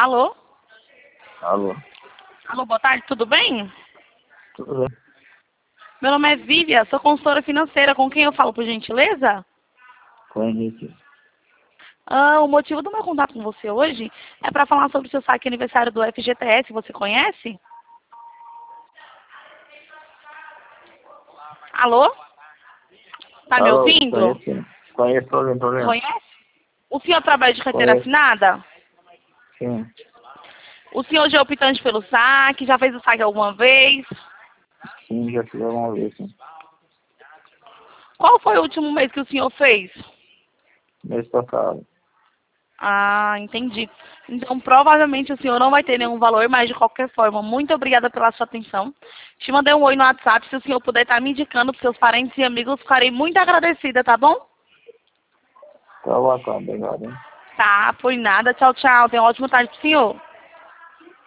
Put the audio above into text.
Alô? Alô, Alô, boa tarde, tudo bem? tudo bem? Meu nome é Vivian, sou consultora financeira. Com quem eu falo, por gentileza? Com o Henrique. O motivo do meu contato com você hoje é para falar sobre o seu saque aniversário do FGTS. Você conhece? Alô? Tá me Alô, ouvindo? conheço sim. Conheço, tô vendo. Conhece? O senhor trabalha de carteira Conheço, assinada? sim. O senhor já é optante pelo saque? Já fez o saque alguma vez? Sim, já fiz uma vez, sim. Qual foi o último mês que o senhor fez? Mês passado. Ah, entendi. Então, provavelmente o senhor não vai ter nenhum valor, mas de qualquer forma, muito obrigada pela sua atenção. Te mandei um oi no WhatsApp. Se o senhor puder estar me indicando para seus parentes e amigos, ficarei muito agradecida, tá bom? Tá bacana, obrigado, hein? Tá, por nada. Tchau, tchau. Tenha uma ótima tarde pro senhor.